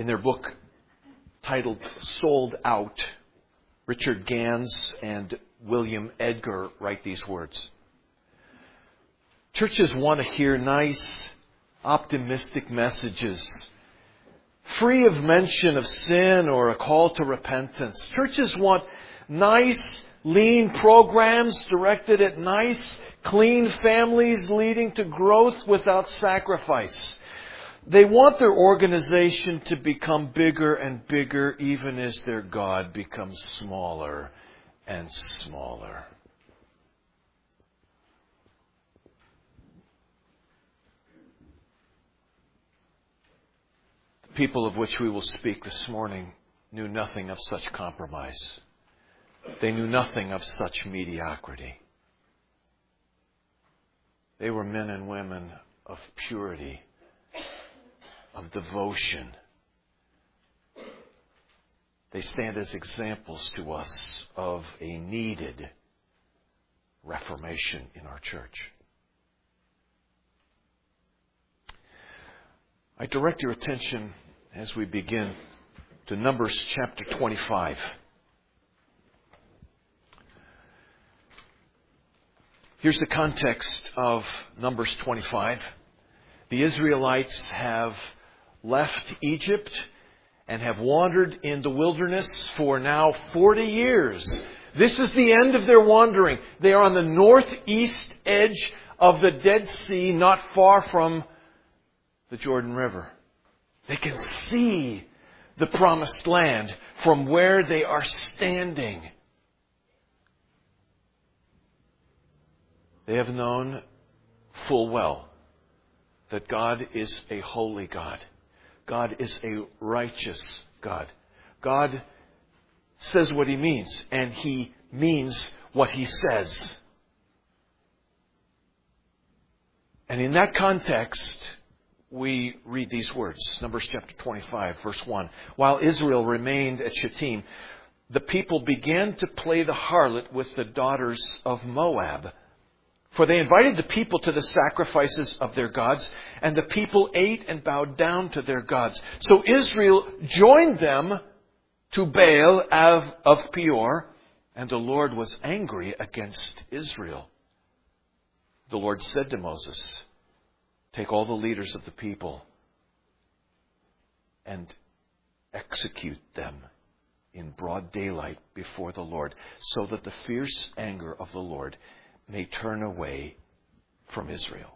In their book titled Sold Out, Richard Gans and William Edgar write these words. Churches want to hear nice, optimistic messages, free of mention of sin or a call to repentance. Churches want nice, lean programs directed at nice, clean families leading to growth without sacrifice. They want their organization to become bigger and bigger, even as their God becomes smaller and smaller. The people of which we will speak this morning knew nothing of such compromise. They knew nothing of such mediocrity. They were men and women of purity, of devotion. They stand as examples to us of a needed reformation in our church. I direct your attention as we begin to Numbers chapter 25. Here's the context of Numbers 25. The Israelites have left Egypt and have wandered in the wilderness for now 40 years. This is the end of their wandering. They are on the northeast edge of the Dead Sea, not far from the Jordan River. They can see the promised land from where they are standing. They have known full well that God is a holy God. God is a righteous God. God says what He means, and He means what He says. And in that context, we read these words. Numbers chapter 25, verse 1. While Israel remained at Shittim, the people began to play the harlot with the daughters of Moab. For they invited the people to the sacrifices of their gods, and the people ate and bowed down to their gods. So Israel joined them to Baal of Peor, and the Lord was angry against Israel. The Lord said to Moses, take all the leaders of the people and execute them in broad daylight before the Lord, so that the fierce anger of the Lord may turn away from Israel.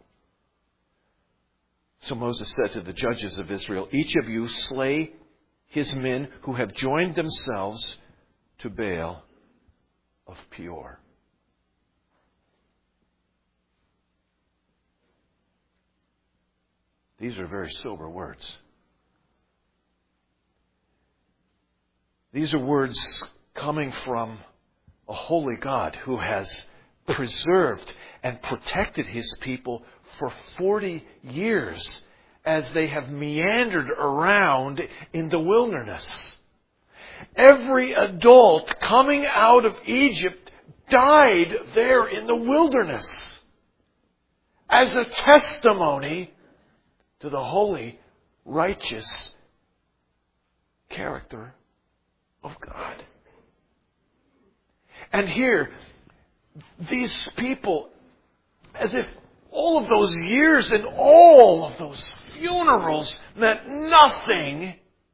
So Moses said to the judges of Israel, each of you slay his men who have joined themselves to Baal of Peor. These are very sober words. These are words coming from a holy God who has preserved and protected His people for 40 years as they have meandered around in the wilderness. Every adult coming out of Egypt died there in the wilderness as a testimony to the holy, righteous character of God. And here, these people, as if all of those years and all of those funerals meant nothing,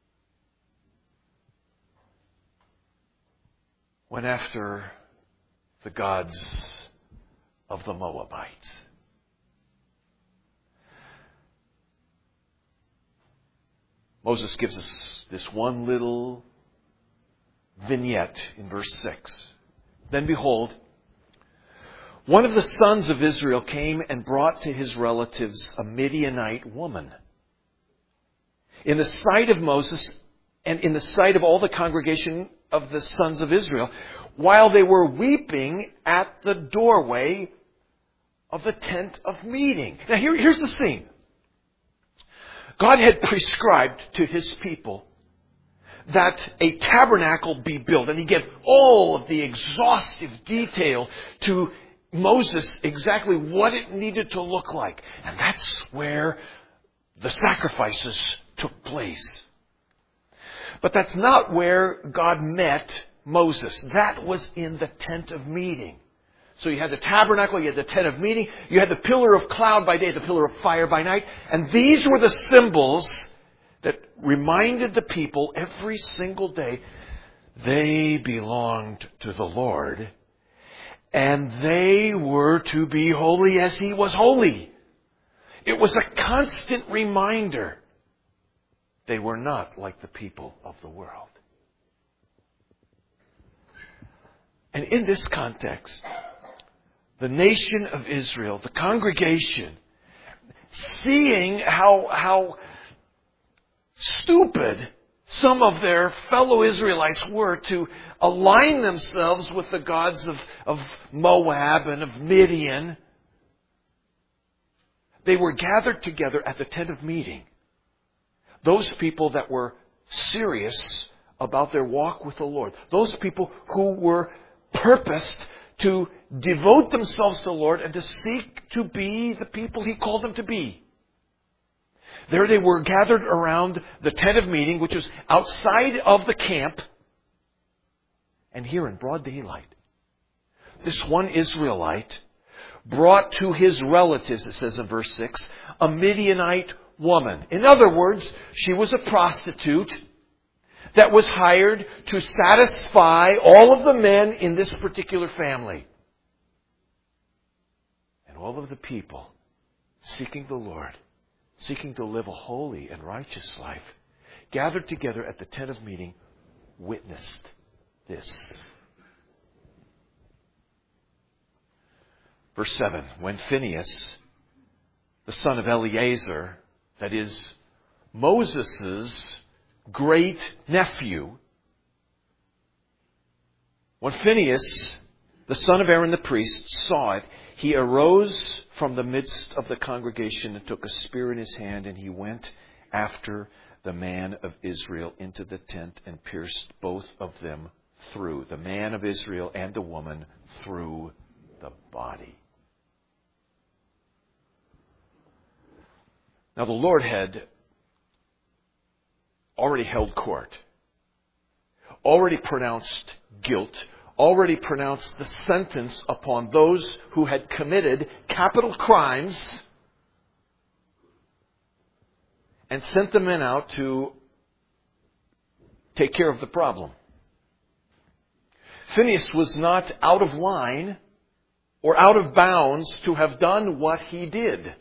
went after the gods of the Moabites. Moses gives us this one little vignette in verse 6. Then behold, one of the sons of Israel came and brought to his relatives a Midianite woman. In the sight of Moses and in the sight of all the congregation of the sons of Israel, while they were weeping at the doorway of the tent of meeting. Now here's the scene. God had prescribed to His people that a tabernacle be built. And He gave all of the exhaustive detail to Moses exactly what it needed to look like. And that's where the sacrifices took place. But that's not where God met Moses. That was in the tent of meeting. So you had the tabernacle, you had the tent of meeting, you had the pillar of cloud by day, the pillar of fire by night. And these were the symbols that reminded the people every single day they belonged to the Lord. And they were to be holy as He was holy. It was a constant reminder. They were not like the people of the world. And in this context, the nation of Israel, the congregation, seeing how stupid some of their fellow Israelites were to align themselves with the gods of Moab and of Midian, they were gathered together at the tent of meeting. Those people that were serious about their walk with the Lord. Those people who were purposed to devote themselves to the Lord and to seek to be the people He called them to be. There they were gathered around the tent of meeting, which was outside of the camp, and here in broad daylight. This one Israelite brought to his relatives, it says in verse 6, a Midianite woman. In other words, she was a prostitute that was hired to satisfy all of the men in this particular family. And all of the people seeking the Lord, seeking to live a holy and righteous life, gathered together at the tent of meeting, witnessed this. Verse 7, when Phinehas, the son of Eleazar, that is, Moses' great nephew, when Phinehas, the son of Aaron the priest, saw it, he arose from the midst of the congregation and took a spear in his hand, and he went after the man of Israel into the tent and pierced both of them through, the man of Israel and the woman, through the body. Now the Lord had already held court, already pronounced guilt, already pronounced the sentence upon those who had committed capital crimes, and sent the men out to take care of the problem. Phinehas was not out of line or out of bounds to have done what he did.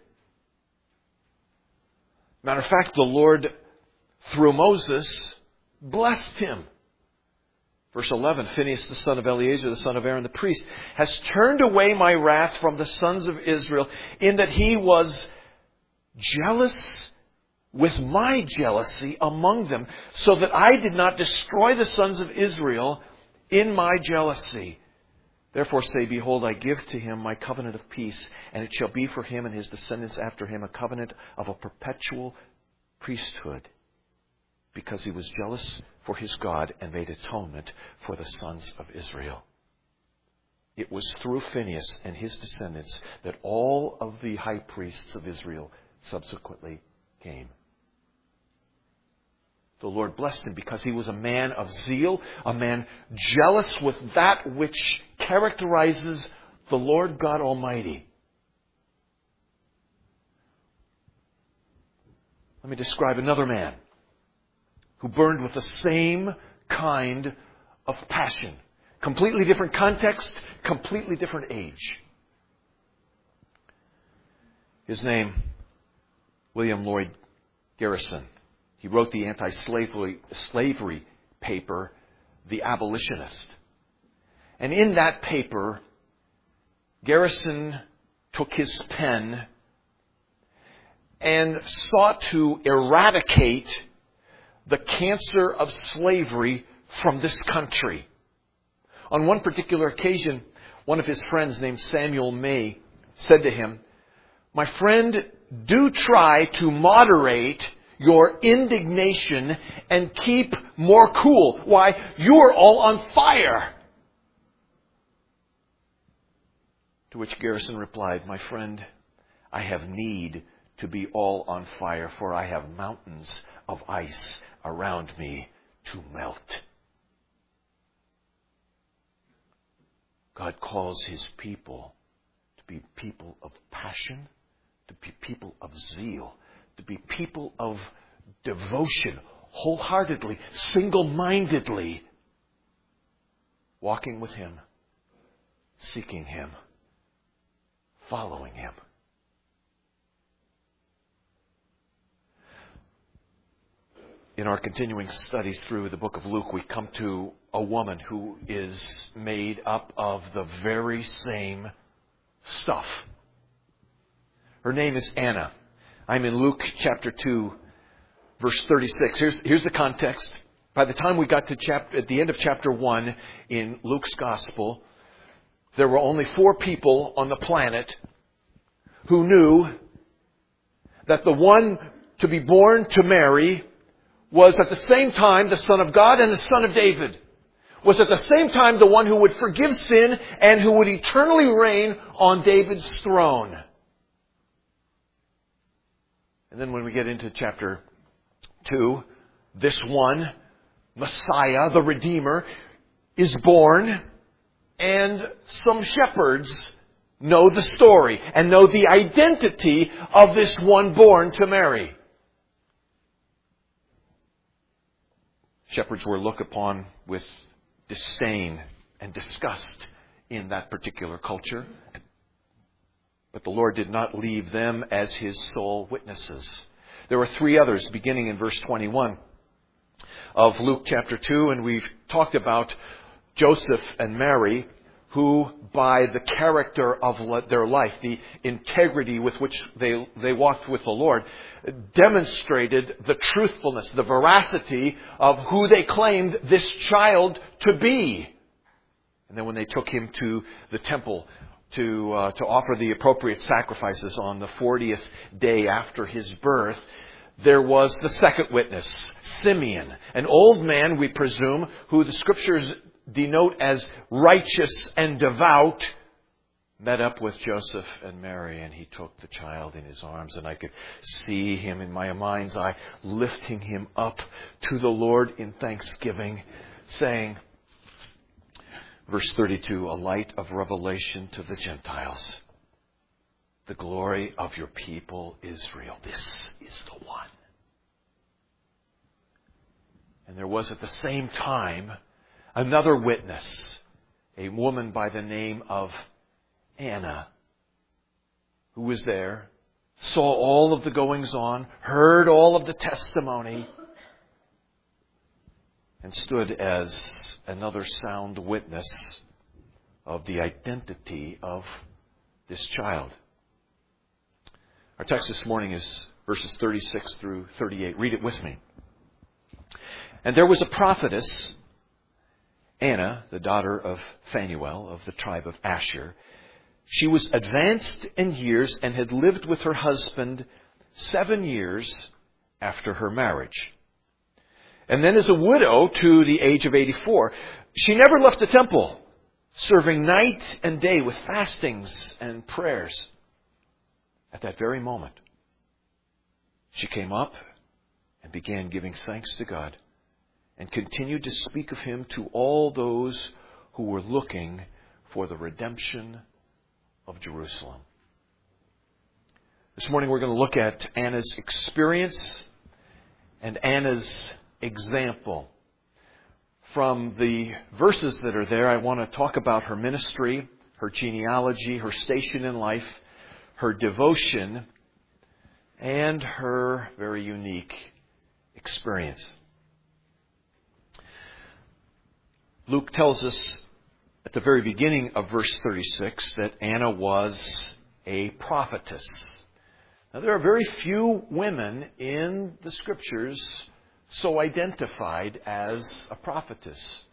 Matter of fact, the Lord, through Moses, blessed him. Verse 11, Phinehas, the son of Eleazar, the son of Aaron the priest, has turned away my wrath from the sons of Israel, in that he was jealous with my jealousy among them, so that I did not destroy the sons of Israel in my jealousy. Therefore say, behold, I give to him my covenant of peace, and it shall be for him and his descendants after him a covenant of a perpetual priesthood, because he was jealous for his God and made atonement for the sons of Israel. It was through Phinehas and his descendants that all of the high priests of Israel subsequently came. The Lord blessed him because he was a man of zeal, a man jealous with that which characterizes the Lord God Almighty. Let me describe another man who burned with the same kind of passion. Completely different context, completely different age. His name, William Lloyd Garrison. He wrote the anti-slavery paper, The Abolitionist. And in that paper, Garrison took his pen and sought to eradicate the cancer of slavery from this country. On one particular occasion, one of his friends named Samuel May said to him, "My friend, do try to moderate your indignation and keep more cool. Why, you're all on fire." To which Garrison replied, "My friend, I have need to be all on fire, for I have mountains of ice around me to melt. God calls His people to be people of passion, to be people of zeal, to be people of devotion, wholeheartedly, single-mindedly, walking with Him, seeking Him, following Him. In our continuing study through the book of Luke, we come to a woman who is made up of the very same stuff. Her name is Anna. I'm in Luke chapter 2, verse 36. Here's the context. By the time we got to at the end of chapter 1 in Luke's Gospel, there were only 4 people on the planet who knew that the one to be born to Mary was at the same time the Son of God and the Son of David. Was at the same time the one who would forgive sin and who would eternally reign on David's throne. And then when we get into chapter 2, this one, Messiah, the Redeemer, is born, and some shepherds know the story and know the identity of this one born to Mary. Shepherds were looked upon with disdain and disgust in that particular culture. But the Lord did not leave them as His sole witnesses. There were 3 others beginning in verse 21 of Luke chapter 2, and we've talked about Joseph and Mary, who by the character of their life, the integrity with which they walked with the Lord, demonstrated the truthfulness, the veracity of who they claimed this child to be. And then when they took him to the temple to offer the appropriate sacrifices on the 40th day after his birth, there was the second witness, Simeon, an old man, we presume, who the Scriptures denote as righteous and devout, met up with Joseph and Mary, and he took the child in his arms, and I could see him in my mind's eye lifting him up to the Lord in thanksgiving, saying, verse 32, a light of revelation to the Gentiles, the glory of your people Israel. This is the one. And there was at the same time another witness, a woman by the name of Anna, who was there, saw all of the goings on, heard all of the testimony, and stood as another sound witness of the identity of this child. Our text this morning is verses 36 through 38. Read it with me. And there was a prophetess, Anna, the daughter of Phanuel of the tribe of Asher. She was advanced in years and had lived with her husband 7 years after her marriage. And then as a widow to the age of 84, she never left the temple, serving night and day with fastings and prayers. At that very moment, she came up and began giving thanks to God and continued to speak of Him to all those who were looking for the redemption of Jerusalem. This morning we're going to look at Anna's experience and Anna's example. From the verses that are there, I want to talk about her ministry, her genealogy, her station in life, her devotion, and her very unique experience. Luke tells us at the very beginning of verse 36 that Anna was a prophetess. Now, there are very few women in the Scriptures so identified as a prophetess.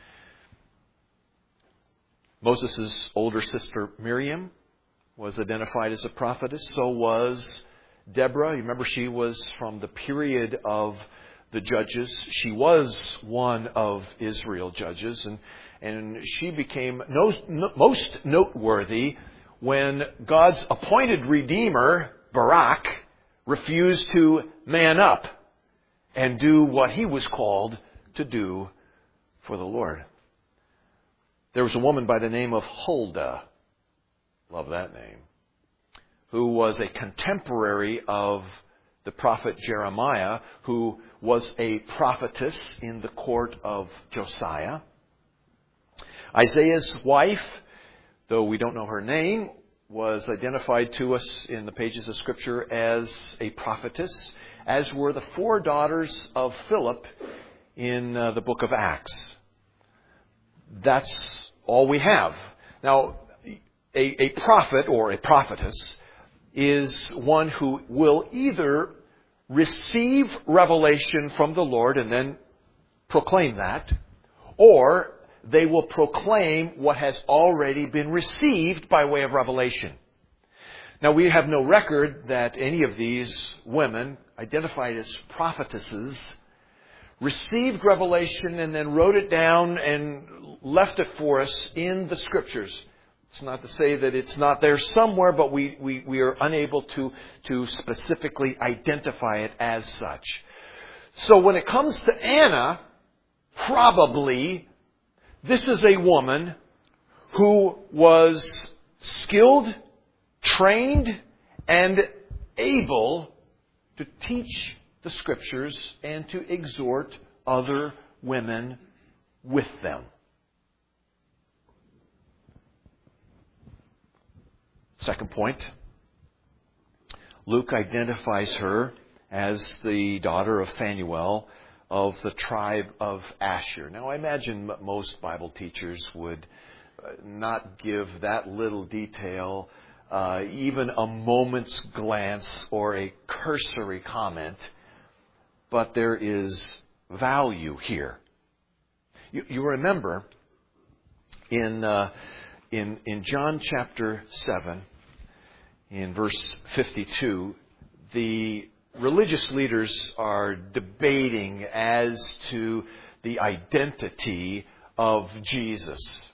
Moses' older sister Miriam was identified as a prophetess. So was Deborah. You remember she was from the period of the judges. She was one of Israel's judges, and she became most noteworthy when God's appointed Redeemer, Barak, refused to man up and do what he was called to do for the Lord. There was a woman by the name of Huldah, love that name, who was a contemporary of the prophet Jeremiah, who was a prophetess in the court of Josiah. Isaiah's wife, though we don't know her name, was identified to us in the pages of Scripture as a prophetess, as were the 4 daughters of Philip in the book of Acts. That's all we have. Now, a prophet or a prophetess is one who will either receive revelation from the Lord and then proclaim that, or they will proclaim what has already been received by way of revelation. Now, we have no record that any of these women, identified as prophetesses, received revelation and then wrote it down and left it for us in the Scriptures. It's not to say that it's not there somewhere, but we are unable to specifically identify it as such. So when it comes to Anna, probably this is a woman who was skilled, trained, and able to teach the Scriptures and to exhort other women with them. Second point, Luke identifies her as the daughter of Phanuel of the tribe of Asher. Now, I imagine most Bible teachers would not give that little detail even a moment's glance or a cursory comment, but there is value here. You remember in John chapter 7, in verse 52, the religious leaders are debating as to the identity of Jesus.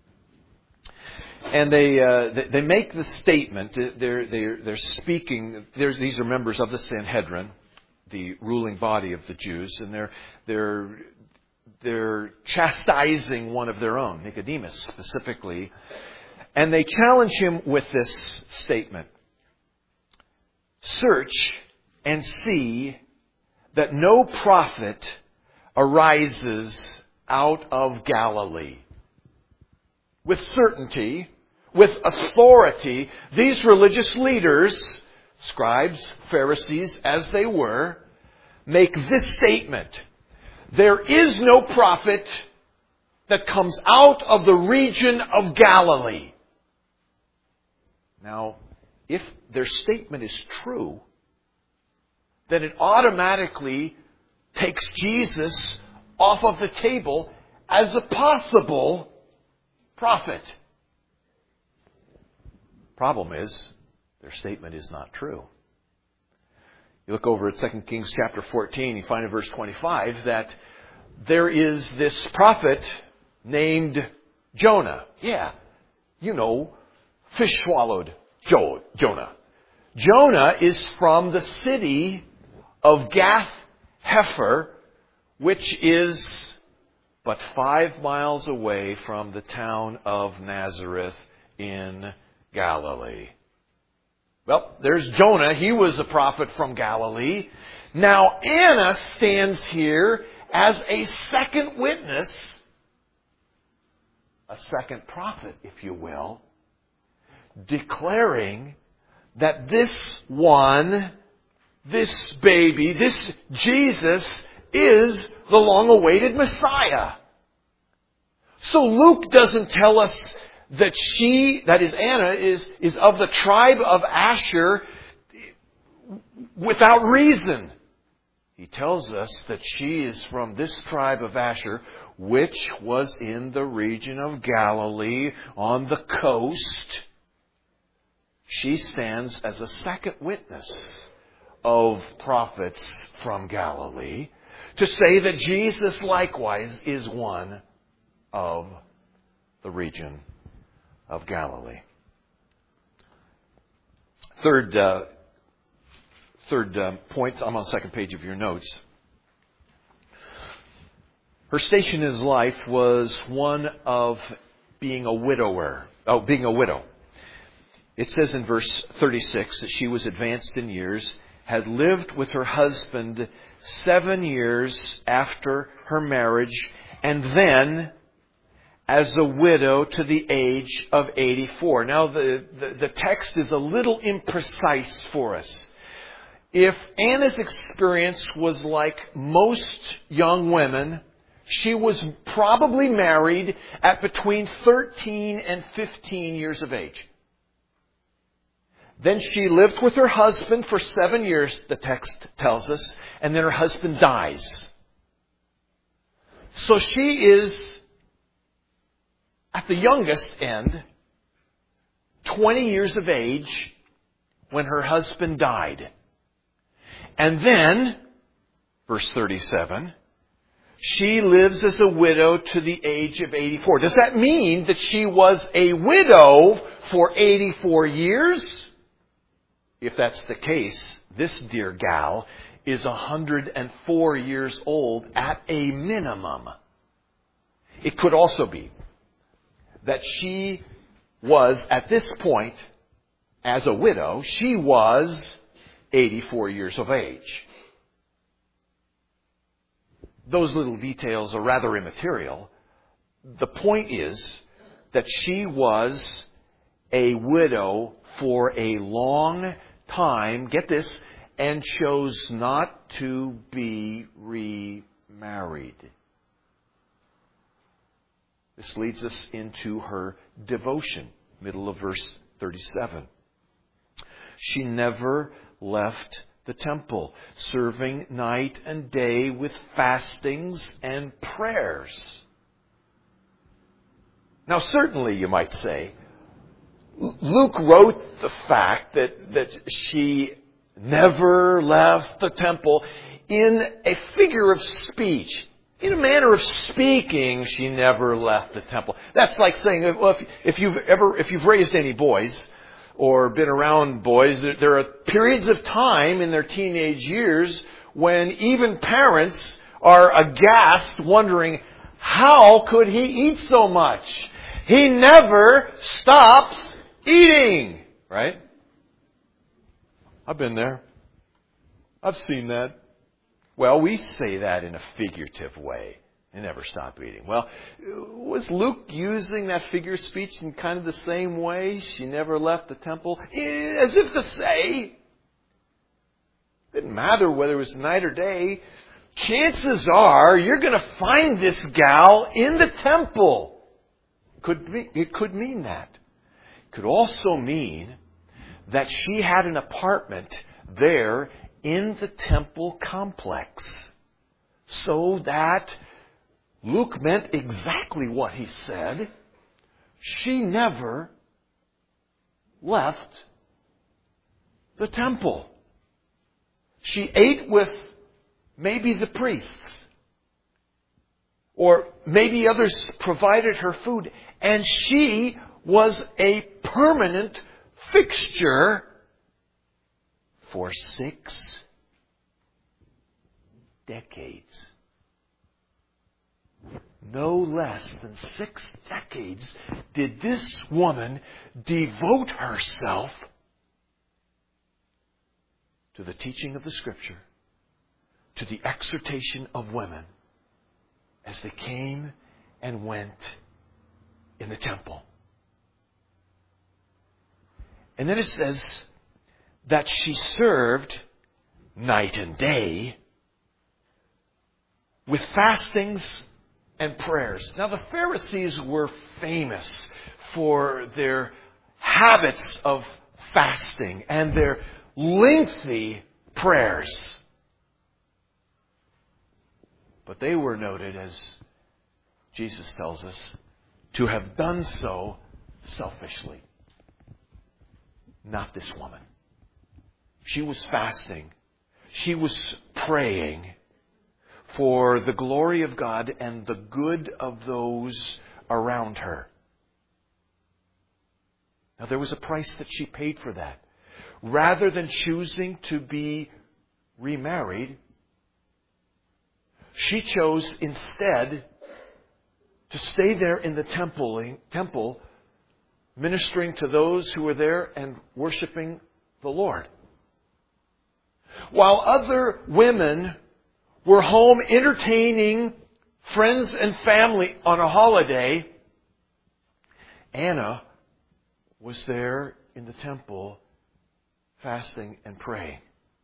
And they make the statement, they're speaking, these are members of the Sanhedrin, the ruling body of the Jews, and they're chastising one of their own, Nicodemus specifically, and they challenge him with this statement: "Search and see that no prophet arises out of Galilee." With certainty, with authority, these religious leaders, scribes, Pharisees, as they were, make this statement: there is no prophet that comes out of the region of Galilee. Now, if their statement is true, then it automatically takes Jesus off of the table as a possible prophet. Problem is, their statement is not true. You look over at 2 Kings chapter 14, you find in verse 25 that there is this prophet named Jonah. Yeah, you know, fish swallowed Jonah. Jonah is from the city of Gath-Hepher, which is but 5 miles away from the town of Nazareth in Galilee. Well, there's Jonah. He was a prophet from Galilee. Now, Anna stands here as a second witness, a second prophet, if you will, declaring that this one, this baby, this Jesus is the long-awaited Messiah. So Luke doesn't tell us that that is Anna, is of the tribe of Asher without reason. He tells us that she is from this tribe of Asher, which was in the region of Galilee on the coast. She stands as a second witness of prophets from Galilee to say that Jesus likewise is one of the region of Galilee. Third point, I'm on the second page of your notes. Her station in his life was one of being a widow. It says in verse 36 that she was advanced in years, had lived with her husband 7 years after her marriage, and then as a widow to the age of 84. Now, the text is a little imprecise for us. If Anna's experience was like most young women, she was probably married at between 13 and 15 years of age. Then she lived with her husband for 7 years, the text tells us, and then her husband dies. So she is, at the youngest end, 20 years of age when her husband died. And then, verse 37, she lives as a widow to the age of 84. Does that mean that she was a widow for 84 years? If that's the case, this dear gal is 104 years old at a minimum. It could also be that she was, at this point, as a widow, she was 84 years of age. Those little details are rather immaterial. The point is that she was a widow for a long time, get this, and chose not to be remarried. This leads us into her devotion, middle of verse 37. She never left the temple, serving night and day with fastings and prayers. Now, certainly, you might say, Luke wrote the fact that she never left the temple in a figure of speech. In a manner of speaking, she never left the temple. That's like saying, well, if you've raised any boys or been around boys, there are periods of time in their teenage years when even parents are aghast, wondering, how could he eat so much? He never stops eating, right? I've been there. I've seen that. Well, we say that in a figurative way. They never stop eating. Well, was Luke using that figure of speech in kind of the same way? She never left the temple. As if to say, it didn't matter whether it was night or day. Chances are you're going to find this gal in the temple. It could mean that. It could also mean that she had an apartment there in the temple complex, so that Luke meant exactly what he said. She never left the temple. She ate with maybe the priests, or maybe others provided her food, and she was a permanent fixture for 6 decades. No less than 6 decades did this woman devote herself to the teaching of the Scripture, to the exhortation of women as they came and went in the temple. And then it says that she served night and day with fastings and prayers. Now, the Pharisees were famous for their habits of fasting and their lengthy prayers. But they were noted, as Jesus tells us, to have done so selfishly. Not this woman. She was fasting. She was praying for the glory of God and the good of those around her. Now, there was a price that she paid for that. Rather than choosing to be remarried, she chose instead to stay there in the temple, ministering to those who were there and worshiping the Lord. While other women were home entertaining friends and family on a holiday, Anna was there in the temple fasting and praying.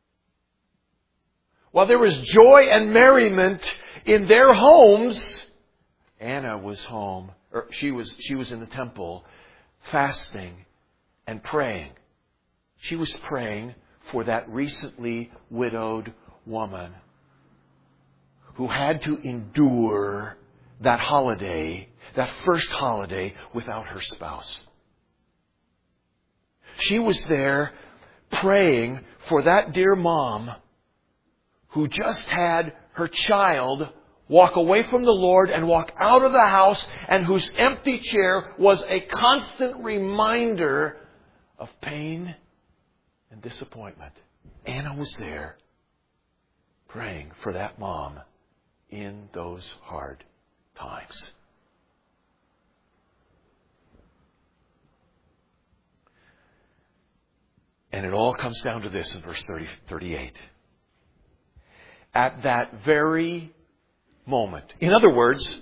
While there was joy and merriment in their homes, Anna was home, or she was in the temple fasting and praying. She was praying for that recently widowed woman who had to endure that holiday, that first holiday, without her spouse. She was there praying for that dear mom who just had her child walk away from the Lord and walk out of the house, and whose empty chair was a constant reminder of pain and disappointment. Anna was there praying for that mom in those hard times. And it all comes down to this in verse 38. At that very moment. In other words,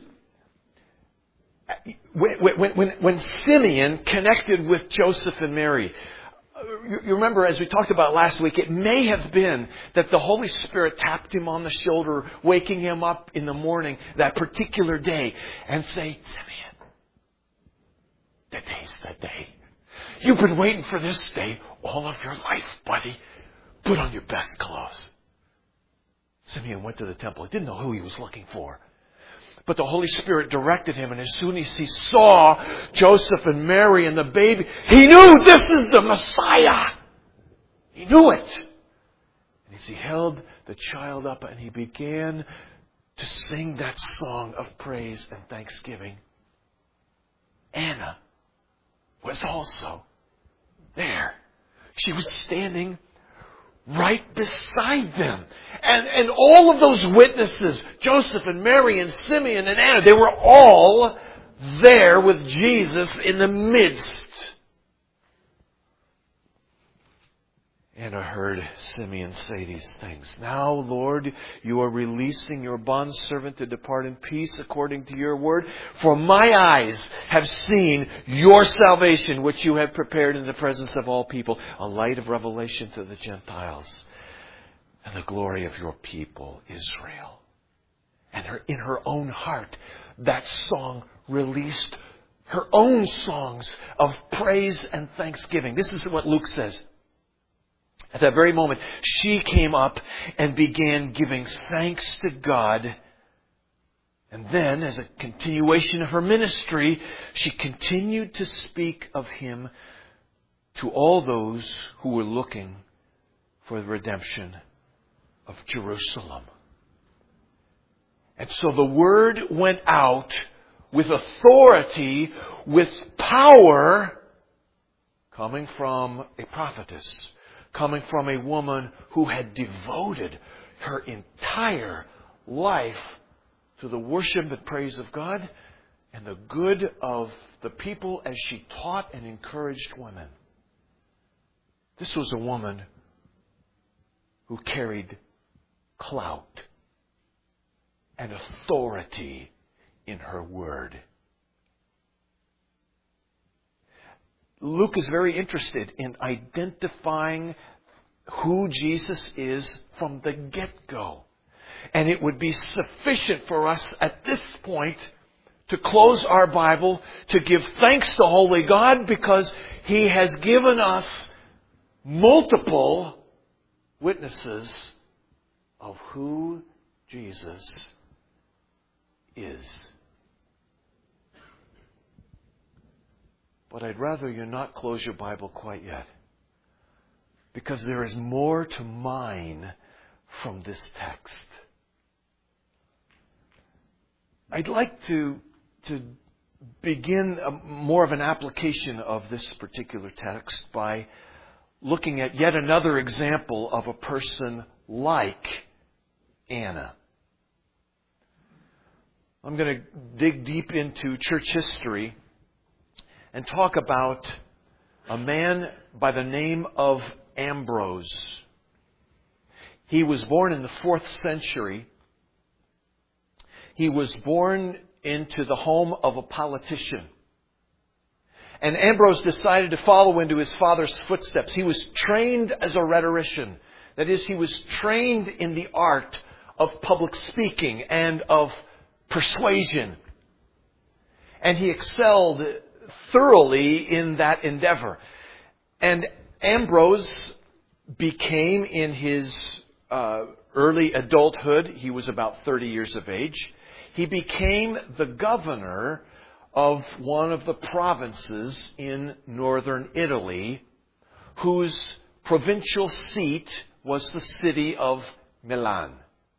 when Simeon connected with Joseph and Mary, you remember, as we talked about last week, it may have been that the Holy Spirit tapped him on the shoulder, waking him up in the morning that particular day, and say, Simeon, today's the day. You've been waiting for this day all of your life, buddy. Put on your best clothes. Simeon went to the temple. He didn't know who he was looking for. But the Holy Spirit directed him, and as soon as he saw Joseph and Mary and the baby, he knew this is the Messiah. He knew it. And as he held the child up and he began to sing that song of praise and thanksgiving, Anna was also there. She was standing right beside them. And all of those witnesses, Joseph and Mary and Simeon and Anna, they were all there with Jesus in the midst. Anna heard Simeon say these things. Now, Lord, you are releasing your bondservant to depart in peace according to your word. For my eyes have seen your salvation, which you have prepared in the presence of all people, a light of revelation to the Gentiles, and the glory of your people, Israel. And in her own heart, that song released her own songs of praise and thanksgiving. This is what Luke says. At that very moment, she came up and began giving thanks to God. And then, as a continuation of her ministry, she continued to speak of Him to all those who were looking for the redemption of Jerusalem. And so the word went out with authority, with power, coming from a prophetess, coming from a woman who had devoted her entire life to the worship and praise of God and the good of the people as she taught and encouraged women. This was a woman who carried clout and authority in her word. Luke is very interested in identifying who Jesus is from the get-go. And it would be sufficient for us at this point to close our Bible, to give thanks to Holy God, because He has given us multiple witnesses of who Jesus is. But I'd rather you not close your Bible quite yet, because there is more to mine from this text. I'd like to begin more of an application of this particular text by looking at yet another example of a person like Anna. I'm going to dig deep into church history and talk about a man by the name of Ambrose. He was born in the 4th century. He was born into the home of a politician. And Ambrose decided to follow into his father's footsteps. He was trained as a rhetorician. That is, he was trained in the art of public speaking and of persuasion. And he excelled thoroughly in that endeavor. And Ambrose became, in his early adulthood, he was about 30 years of age, he became the governor of one of the provinces in northern Italy, whose provincial seat was the city of Milan.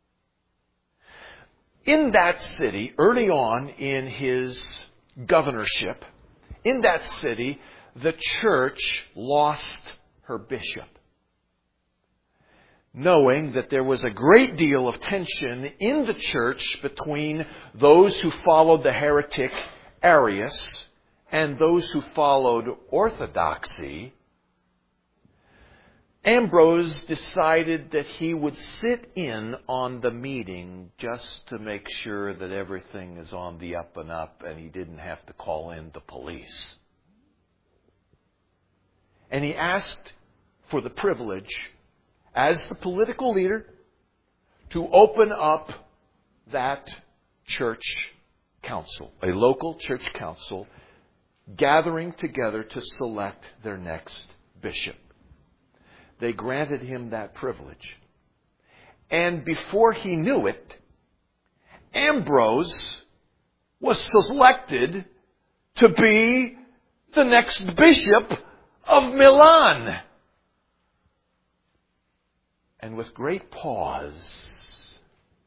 In that city, early on in his governorship, in that city, the church lost her bishop. Knowing that there was a great deal of tension in the church between those who followed the heretic Arius and those who followed orthodoxy, Ambrose decided that he would sit in on the meeting just to make sure that everything is on the up and up and he didn't have to call in the police. And he asked for the privilege, as the political leader, to open up that church council, a local church council, gathering together to select their next bishop. They granted him that privilege. And before he knew it, Ambrose was selected to be the next bishop of Milan. And with great pause,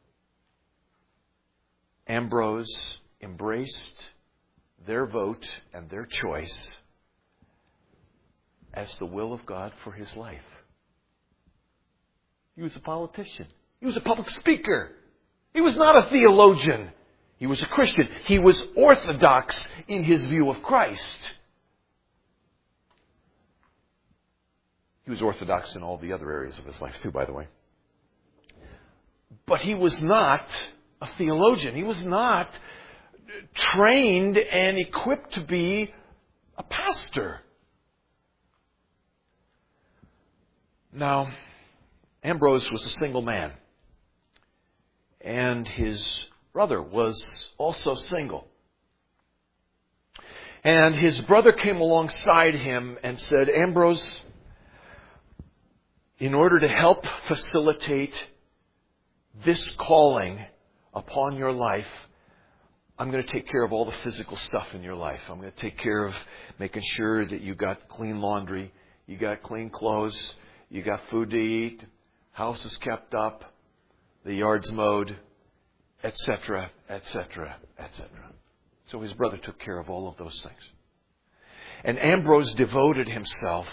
Ambrose embraced their vote and their choice as the will of God for his life. He was a politician. He was a public speaker. He was not a theologian. He was a Christian. He was orthodox in his view of Christ. He was orthodox in all the other areas of his life too, by the way. But he was not a theologian. He was not trained and equipped to be a pastor. Now, Ambrose was a single man. And his brother was also single. And his brother came alongside him and said, Ambrose, in order to help facilitate this calling upon your life, I'm going to take care of all the physical stuff in your life. I'm going to take care of making sure that you got clean laundry, you got clean clothes, you got food to eat, house is kept up, the yard's mowed, etc., etc., etc. So his brother took care of all of those things. And Ambrose devoted himself.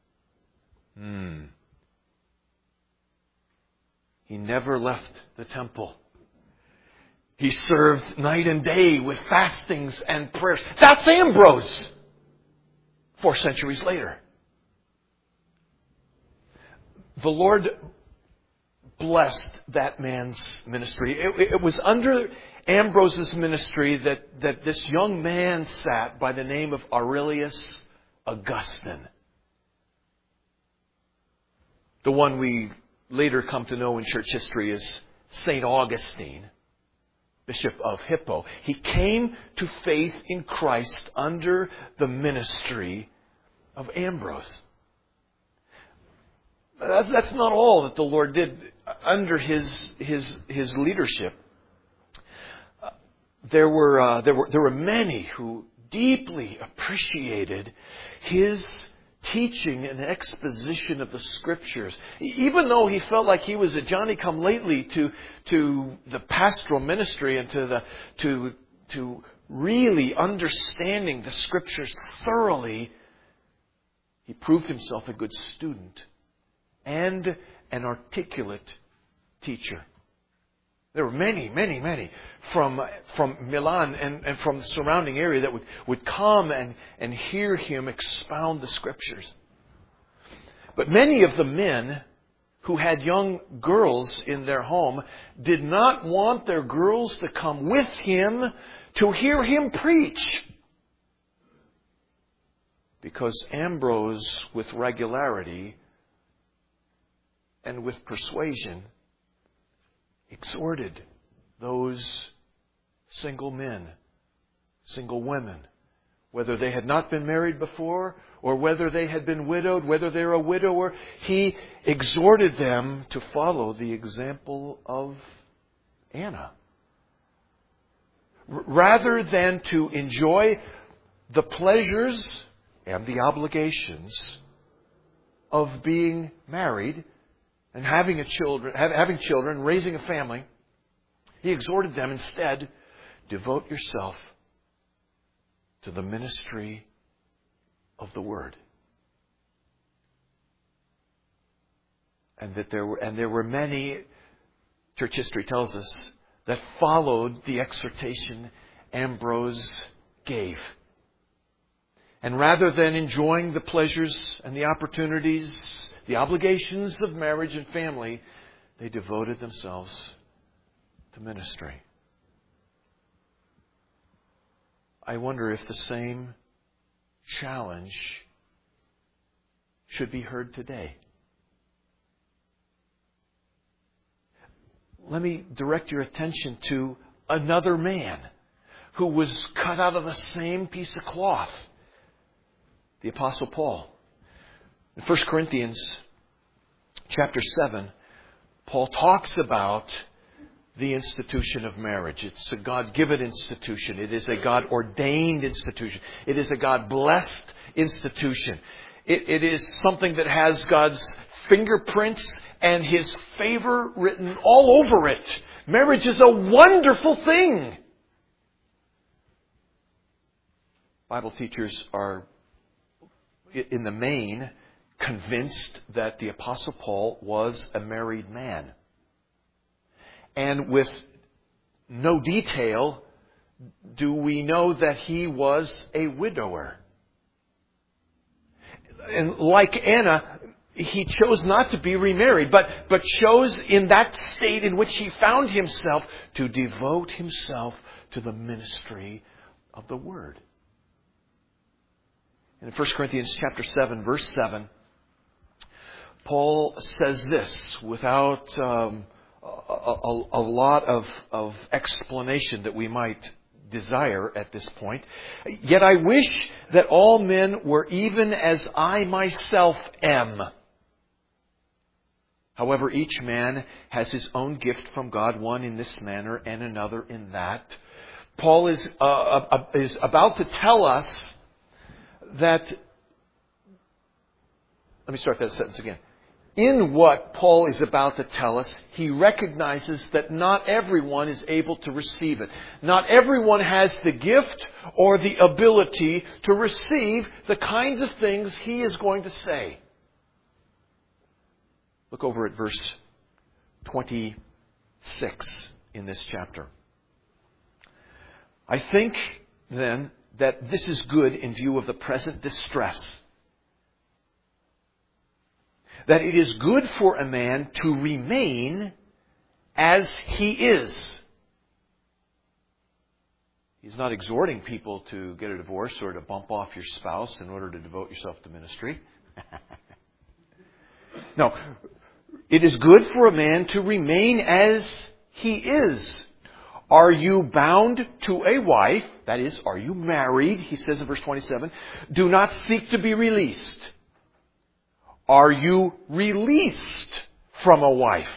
He never left the temple. He served night and day with fastings and prayers. That's Ambrose 4 centuries later. The Lord blessed that man's ministry. It was under Ambrose's ministry that this young man sat by the name of Aurelius Augustine. The one we later come to know in church history as St. Augustine, Bishop of Hippo. He came to faith in Christ under the ministry of Ambrose. That's not all that the Lord did under his leadership. There were many who deeply appreciated his teaching and exposition of the Scriptures. Even though he felt like he was a Johnny-come-lately to the pastoral ministry and to really understanding the Scriptures thoroughly, he proved himself a good student and an articulate teacher. There were many from Milan and from the surrounding area that would come and hear him expound the Scriptures. But many of the men who had young girls in their home did not want their girls to come with him to hear him preach. Because Ambrose, with regularity and with persuasion, exhorted those single men, single women, whether they had not been married before or whether they had been widowed, whether they're a widower, he exhorted them to follow the example of Anna. Rather than to enjoy the pleasures and the obligations of being married and having children, raising a family, he exhorted them instead, devote yourself to the ministry of the Word. And that there were many, church history tells us, that followed the exhortation Ambrose gave. And rather than enjoying the pleasures and the opportunities, the obligations of marriage and family, they devoted themselves to ministry. I wonder if the same challenge should be heard today. Let me direct your attention to another man who was cut out of the same piece of cloth. The Apostle Paul. In 1 Corinthians chapter 7, Paul talks about the institution of marriage. It's a God-given institution. It is a God-ordained institution. It is a God-blessed institution. It is something that has God's fingerprints and His favor written all over it. Marriage is a wonderful thing. Bible teachers are, in the main, convinced that the Apostle Paul was a married man. And with no detail do we know that he was a widower. And like Anna, he chose not to be remarried, but chose in that state in which he found himself to devote himself to the ministry of the Word. In 1 Corinthians chapter 7, verse 7, Paul says this without a lot of explanation that we might desire at this point. Yet I wish that all men were even as I myself am. However, each man has his own gift from God, one in this manner and another in that. Paul is about to tell us that... Let me start that sentence again. In what Paul is about to tell us, he recognizes that not everyone is able to receive it. Not everyone has the gift or the ability to receive the kinds of things he is going to say. Look over at verse 26 in this chapter. I think, then, that this is good in view of the present distress. That it is good for a man to remain as he is. He's not exhorting people to get a divorce or to bump off your spouse in order to devote yourself to ministry. No. It is good for a man to remain as he is. Are you bound to a wife? That is, are you married? He says in verse 27, do not seek to be released. Are you released from a wife?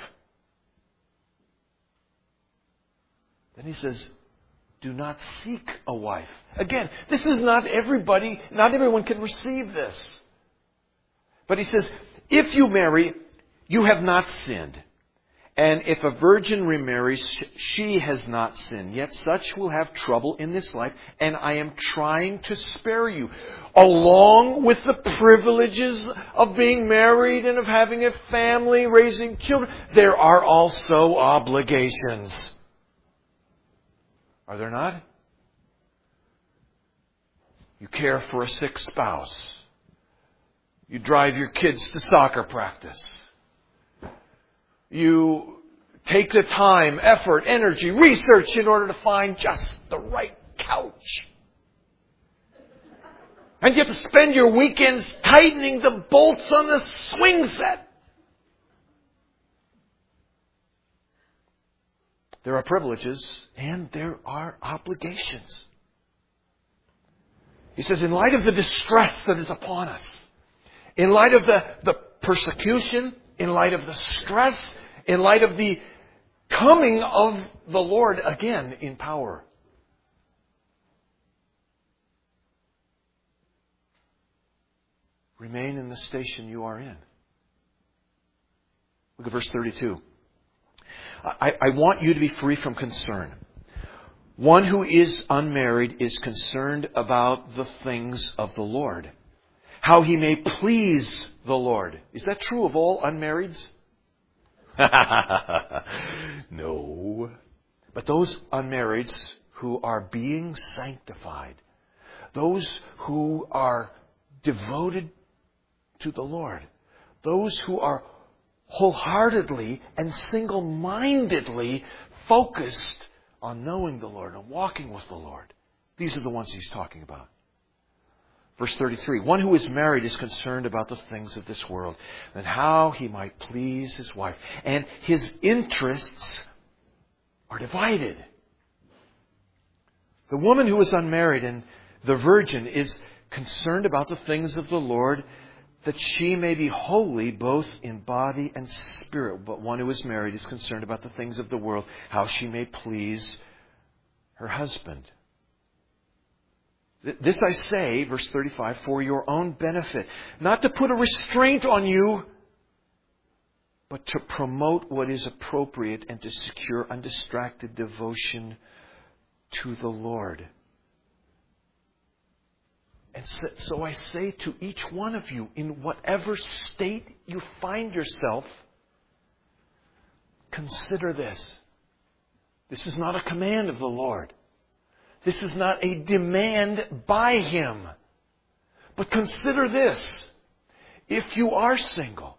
Then he says, do not seek a wife. Again, this is not everybody, not everyone can receive this. But he says, if you marry, you have not sinned. And if a virgin remarries, she has not sinned. Yet such will have trouble in this life, and I am trying to spare you. Along with the privileges of being married and of having a family, raising children, there are also obligations. Are there not? You care for a sick spouse. You drive your kids to soccer practice. You take the time, effort, energy, research in order to find just the right couch. And you have to spend your weekends tightening the bolts on the swing set. There are privileges and there are obligations. He says, in light of the distress that is upon us, in light of the persecution, in light of the stress, in light of the coming of the Lord again in power, remain in the station you are in. Look at verse 32. I want you to be free from concern. One who is unmarried is concerned about the things of the Lord, how he may please the Lord. Is that true of all unmarrieds? No. But those unmarrieds who are being sanctified, those who are devoted to the Lord, those who are wholeheartedly and single-mindedly focused on knowing the Lord and walking with the Lord. These are the ones he's talking about. Verse 33, one who is married is concerned about the things of this world and how he might please his wife. And his interests are divided. The woman who is unmarried and the virgin is concerned about the things of the Lord, that she may be holy both in body and spirit. But one who is married is concerned about the things of the world, how she may please her husband. This I say, verse 35, for your own benefit, not to put a restraint on you, but to promote what is appropriate and to secure undistracted devotion to the Lord. And so I say to each one of you, in whatever state you find yourself, consider this. This is not a command of the Lord. This is not a demand by Him. But consider this. If you are single,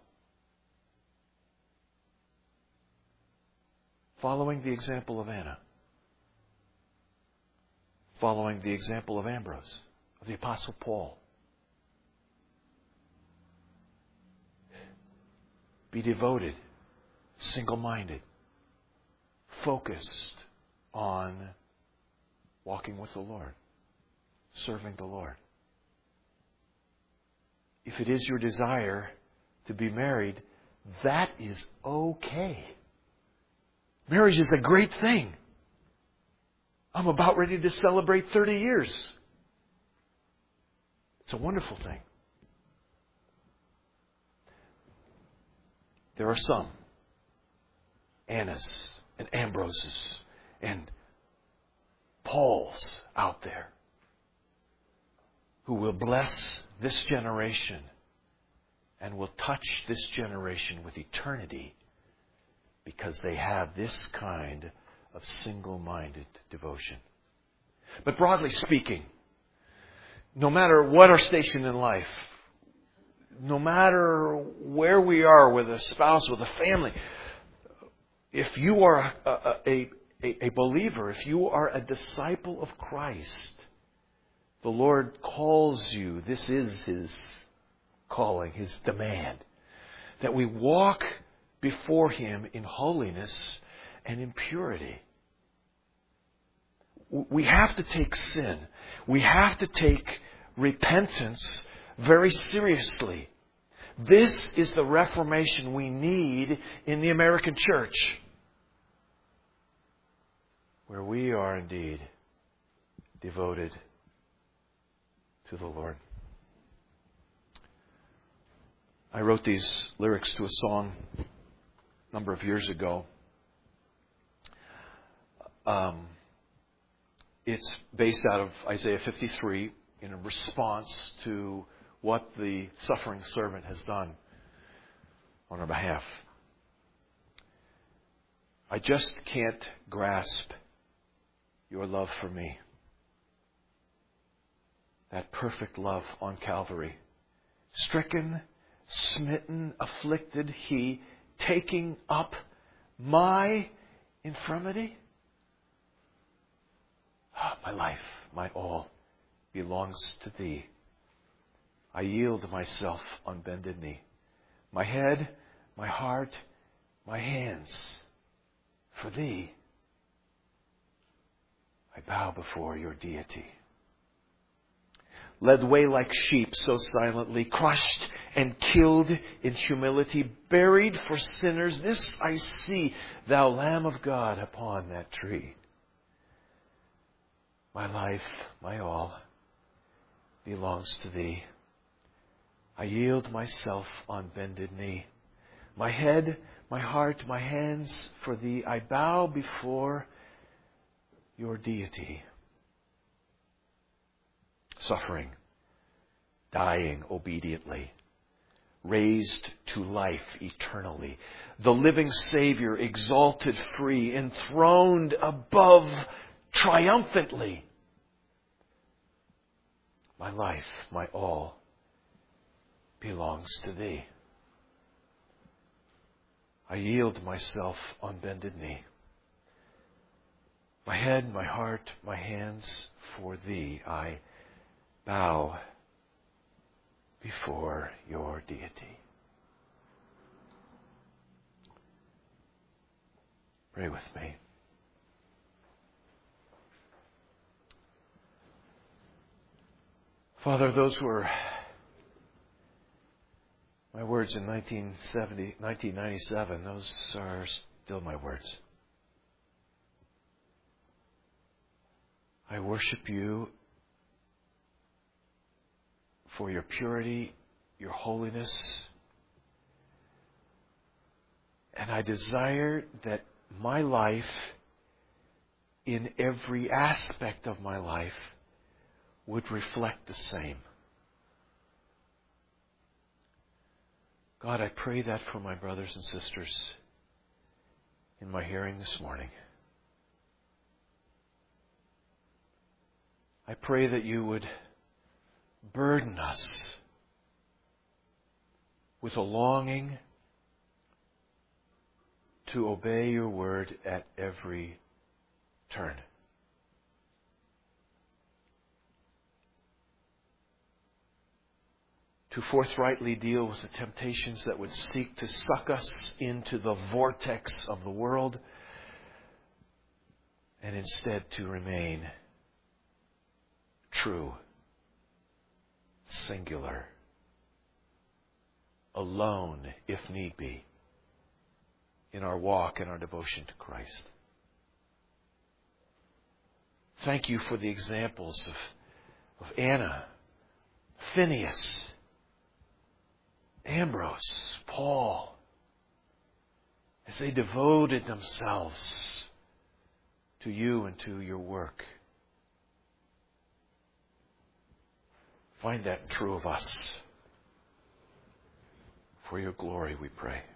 following the example of Anna, following the example of Ambrose, of the Apostle Paul, be devoted, single-minded, focused on walking with the Lord, serving the Lord. If it is your desire to be married, that is okay. Marriage is a great thing. I'm about ready to celebrate 30 years. It's a wonderful thing. There are some Annas and Ambroses and Pauls out there who will bless this generation and will touch this generation with eternity because they have this kind of single-minded devotion. But broadly speaking, no matter what our station in life, no matter where we are with a spouse, with a family, if you are a believer, if you are a disciple of Christ, the Lord calls you, this is His calling, His demand, that we walk before Him in holiness and in purity. We have to take sin. We have to take repentance very seriously. This is the reformation we need in the American church, where we are indeed devoted to the Lord. I wrote these lyrics to a song number of years ago. It's based out of Isaiah 53 in a response to what the suffering servant has done on our behalf. I just can't grasp your love for me. That perfect love on Calvary. Stricken, smitten, afflicted, He taking up my infirmity. My life, my all, belongs to Thee. I yield myself on bended knee. My head, my heart, my hands, for Thee. I bow before your deity. Led away like sheep so silently, crushed and killed in humility, buried for sinners, this I see, Thou Lamb of God upon that tree. My life, my all, belongs to Thee. I yield myself on bended knee. My head, my heart, my hands, for Thee. I bow before your deity. Suffering, dying obediently, raised to life eternally. The living Savior, exalted free, enthroned above triumphantly. My life, my all, belongs to Thee. I yield myself on bended knee. My head, my heart, my hands, for Thee I bow before your deity. Pray with me. Father, those were my words in 1997. Those are still my words. I worship you for your purity, your holiness, and I desire that my life, in every aspect of my life, would reflect the same. God, I pray that for my brothers and sisters in my hearing this morning. I pray that you would burden us with a longing to obey your word at every turn. To forthrightly deal with the temptations that would seek to suck us into the vortex of the world, and instead to remain true, singular, alone, if need be, in our walk and our devotion to Christ. Thank you for the examples of Anna, Phineas, Ambrose, Paul, as they devoted themselves to you and to your work. Find that true of us. For your glory, we pray.